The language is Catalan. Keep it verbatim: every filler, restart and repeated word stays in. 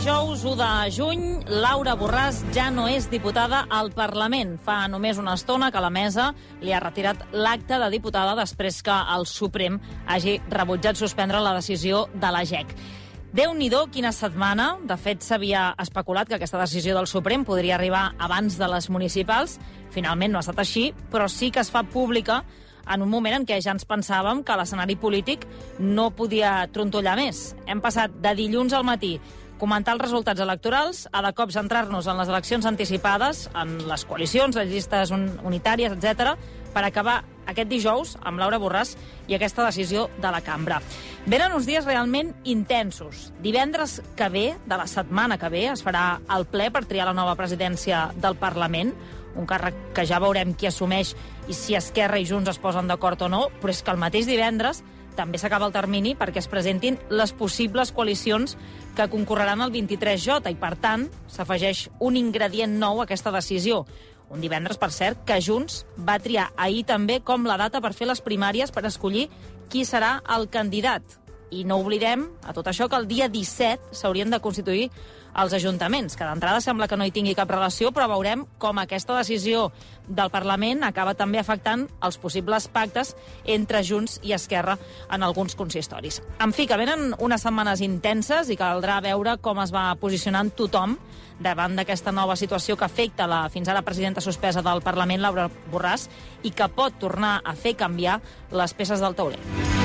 dijous u de juny, Laura Borràs ja no és diputada al Parlament. Fa només una estona que la mesa li ha retirat l'acte de diputada després que el Suprem hagi rebutjat suspendre la decisió de la G E C. Déu-n'hi-do, quina setmana. De fet, s'havia especulat que aquesta decisió del Suprem podria arribar abans de les municipals. Finalment no ha estat així, però sí que es fa pública en un moment en què ja ens pensàvem que l'escenari polític no podia trontollar més. Hem passat de dilluns al matí comentar els resultats electorals a de cop centrar-nos en les eleccions anticipades, en les coalicions, les llistes unitàries, etcètera, per acabar aquest dijous amb Laura Borràs i aquesta decisió de la cambra. Venen uns dies realment intensos. Divendres que ve, de la setmana que ve, es farà el ple per triar la nova presidència del Parlament, un càrrec que ja veurem qui assumeix i si Esquerra i Junts es posen d'acord o no, però és que el mateix divendres també s'acaba el termini perquè es presentin les possibles coalicions que concorreran al vint-i-tres J i, per tant, s'afegeix un ingredient nou a aquesta decisió. Un divendres, per cert, que Junts va triar ahir també com la data per fer les primàries per escollir qui serà el candidat. I no oblidem, a tot això, que el dia disset s'haurien de constituir els ajuntaments, que d'entrada sembla que no hi tingui cap relació, però veurem com aquesta decisió del Parlament acaba també afectant els possibles pactes entre Junts i Esquerra en alguns consistoris. En fi, que venen unes setmanes intenses i caldrà veure com es va posicionant tothom davant d'aquesta nova situació que afecta la fins ara presidenta suspesa del Parlament, Laura Borràs, i que pot tornar a fer canviar les peces del tauler.